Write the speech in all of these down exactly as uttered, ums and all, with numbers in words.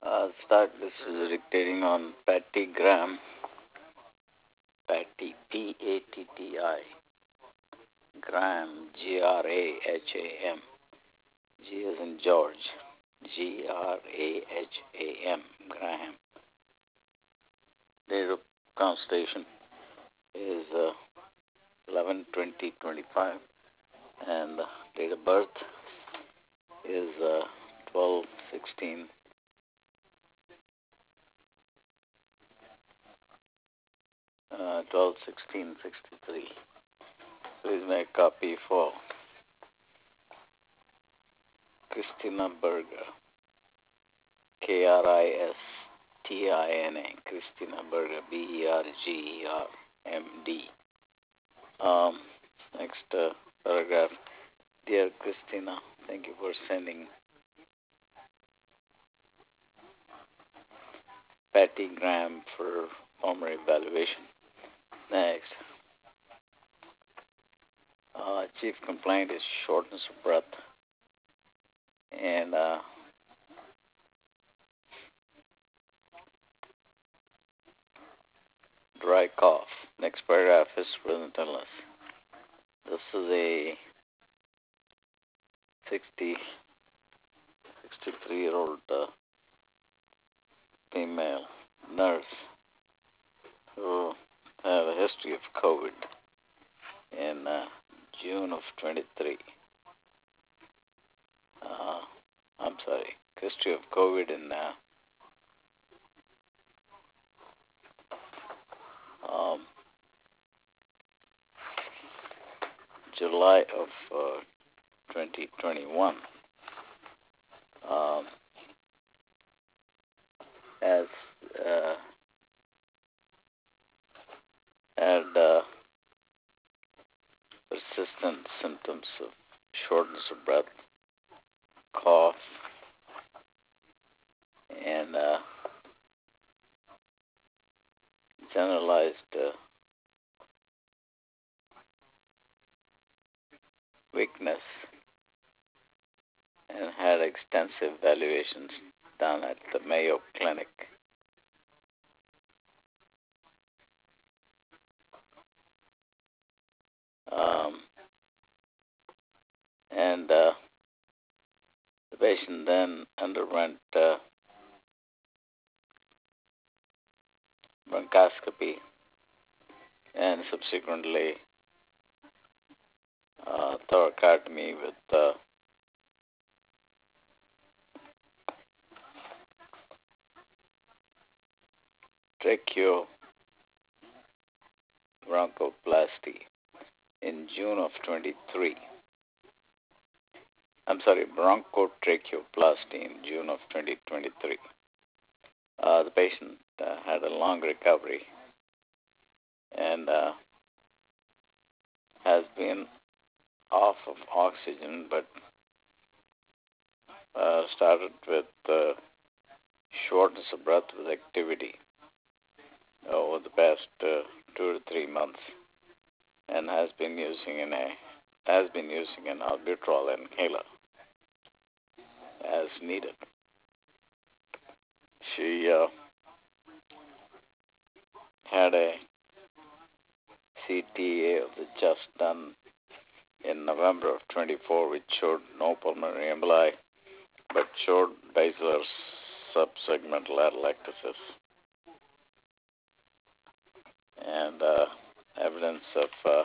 Uh, start this is dictating on Patty Graham. Patty, P A T T I. Graham, G R A H A M. G as in George. G R A H A M. Graham. Date of constellation is uh, eleven twenty twenty-five, and the date of birth is uh, twelve sixteen. Uh, twelve sixteen sixty-three. Please make a copy for Christina Berger. K R I S T I N A. Christina Berger. B E R G E R M D. Um, next uh, paragraph. Dear Christina, thank you for sending Patty Graham for former evaluation. Next. Uh, chief complaint is shortness of breath and uh, dry cough. Next paragraph is present illness. This is a sixty, sixty-three-year-old uh, female nurse who had a history of COVID in uh, June of twenty-three. Uh, I'm sorry, history of COVID in uh, um, July of uh, twenty twenty-one. Um, has uh, had uh, persistent symptoms of shortness of breath, cough, and uh, generalized uh, weakness, and had extensive evaluations done at the Mayo Clinic. Um, and uh, the patient then underwent uh, bronchoscopy and subsequently uh, thoracotomy with uh, tracheobronchoplasty in June of twenty-three. I'm sorry, bronchotracheoplasty in June of twenty twenty-three. Uh, the patient uh, had a long recovery and uh, has been off of oxygen, but uh, started with uh, shortness of breath with activity over the past uh, two to three months, and has been using an a has been using an albuterol inhaler as needed. She uh, had a C T A of the chest done in November of twenty-four, which showed no pulmonary emboli, but showed basilar subsegmental atelectasis and uh, evidence of uh,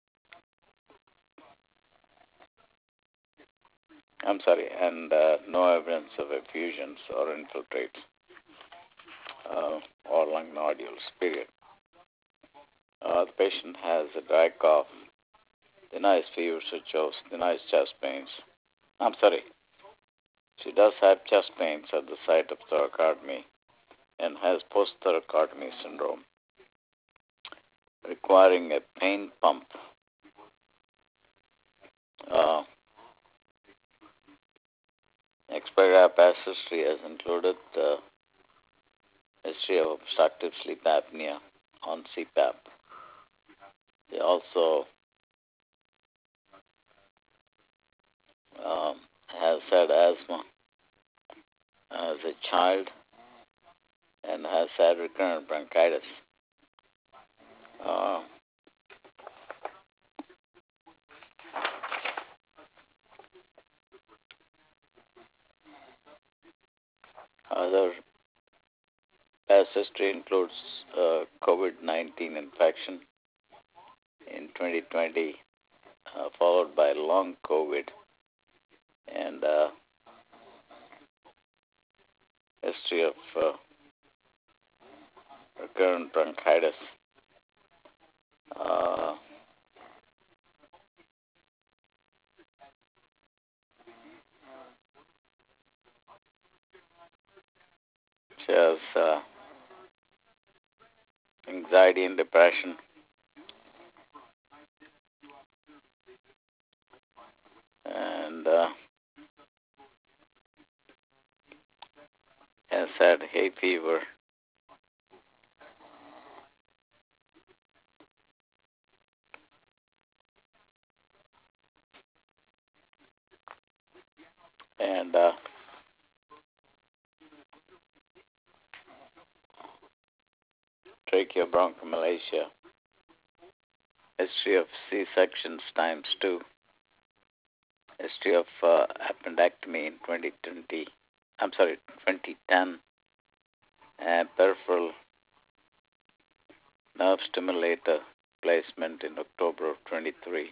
I'm sorry, and uh, no evidence of effusions or infiltrates uh, or lung nodules, period. Uh, the patient has a dry cough, denies fever, shows, denies chest pains. I'm sorry, she does have chest pains at the site of thoracotomy and has post-thoracotomy syndrome, requiring a pain pump. Uh, Next paragraph, past history has included the history of obstructive sleep apnea on C PAP. They also um, has had asthma as a child and has had recurrent bronchitis. Uh, other past history includes uh, COVID nineteen infection in twenty twenty, uh, followed by long COVID, and uh, history of uh, recurrent bronchitis. Uh, she has uh, anxiety and depression, and uh, has had hay fever. And uh, tracheobronchomalacia, history of C-sections times two, history of uh, appendectomy in twenty twenty, I'm sorry, twenty ten, and peripheral nerve stimulator placement in October of twenty-three.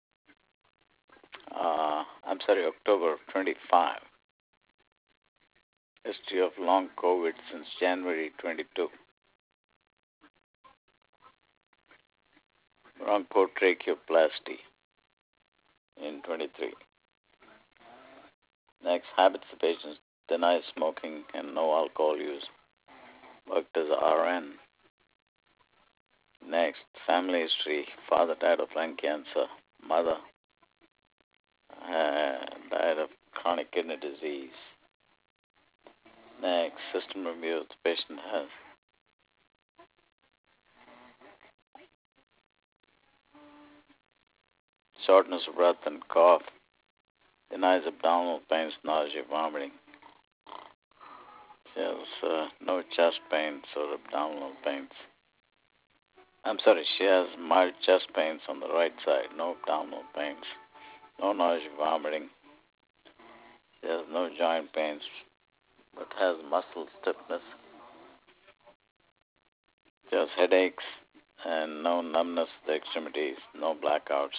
Uh, I'm sorry, October of twenty-five. History of long COVID since January twenty-two. Bronchotracheoplasty in twenty-three. Next, habits the patient denies smoking and no alcohol use. Worked as a R N. Next, family history. Father died of lung cancer. Mother uh, died of chronic kidney disease. Next, system review the patient has. Shortness of breath and cough. Denies abdominal pains, nausea, vomiting. She has uh, no chest pains or abdominal pains. I'm sorry, she has mild chest pains on the right side, no abdominal pains, no nausea, vomiting. She has no joint pains, but has muscle stiffness. She has headaches and no numbness of the extremities, no blackouts.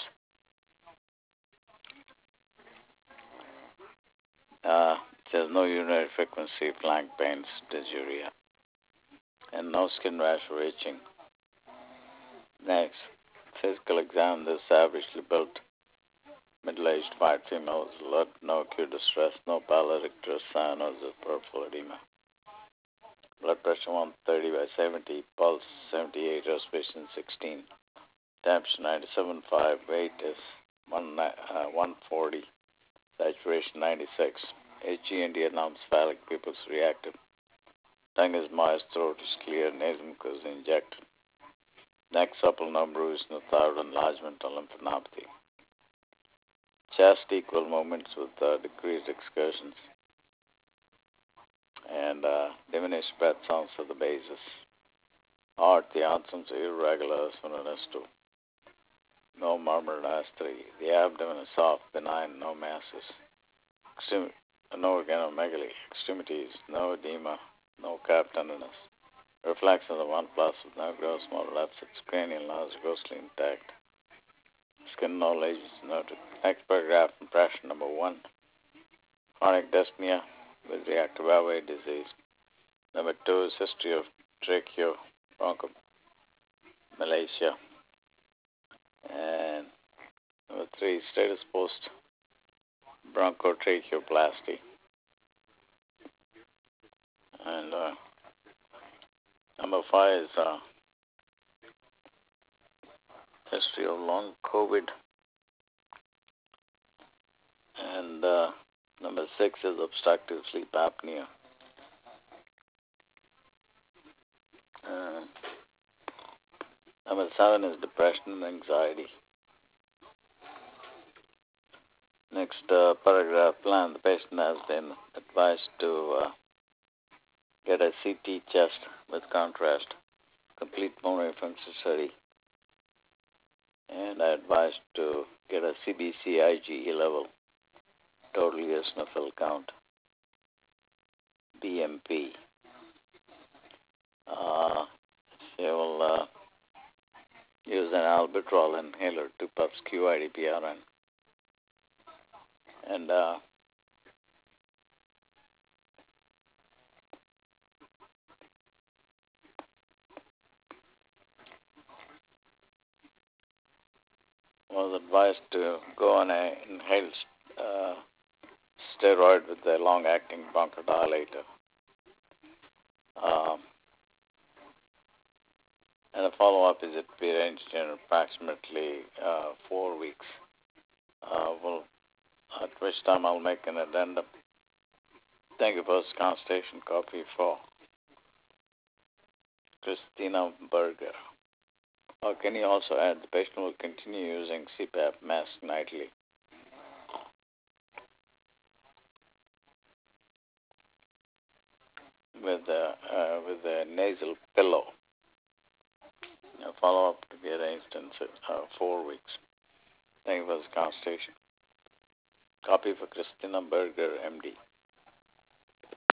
Uh, she has no urinary frequency, flank pains, dysuria, and no skin rash or itching. Next, physical exam. This averagely built, middle-aged white female, alert, no acute distress, no paralytic stress, cyanosis of peripheral edema. Blood pressure one thirty by seventy, pulse seventy-eight, respiration sixteen, temperature ninety-seven point five, weight is one, uh, one forty, saturation ninety-six. H G N D announced phallic pupils reactive. Tongue is moist, throat is clear, nasal mucus is injected. Neck supple, no bruise, no thyroid enlargement or lymphadenopathy. Chest equal movements with uh, decreased excursions. And uh, diminished breath sounds of the bases. Heart, the anthems are irregular as one as two. No murmur as three. The abdomen is soft, benign, no masses. Extrem- no organomegaly. Extremities, no edema, no calf tenderness. Reflex of the one plus with no gross motor left six cranial nerves ghostly intact. Skin no lesions noted. Next paragraph, impression number one. Chronic dyspnea with reactive airway disease. Number two is history of tracheobronchomalacia. And number three, status post bronchotracheoplasty. And uh, number five is uh, history of long COVID. And uh, number six is obstructive sleep apnea. Uh, number seven is depression and anxiety. Next uh, paragraph, plan. The patient has been advised to uh, get a C T chest with contrast, complete pulmonary function study, and I advised to get a C B C IgE level, total eosinophil count, B M P. Uh, she will uh, use an albuterol inhaler, two puffs Q I D P R N, and uh, was advised to go on a inhaled uh, steroid with a long-acting bronchodilator. Um, and the follow-up is at be arranged in approximately uh, four weeks. Uh, we'll, at which time I'll make an addendum. Thank you for this consultation. Copy for Christina Berger. Or can you also add the patient will continue using C PAP mask nightly? With a, uh, with a nasal pillow. A follow-up to be arranged in uh, four weeks. Thank you for this consultation. Copy for Christina Berger, M D.